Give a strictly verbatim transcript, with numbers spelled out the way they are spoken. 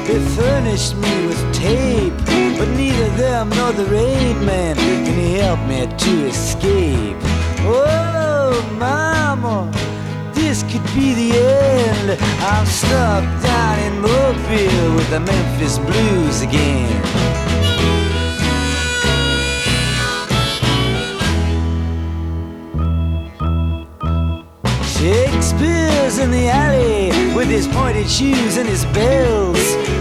They furnished me with tape, but neither them nor the raid man can help me to escape. Oh, mama, this could be the end. I'm stuck down in Mobile with the Memphis Blues again. Shakespeare's in the alley with his pointed shoes and his bells.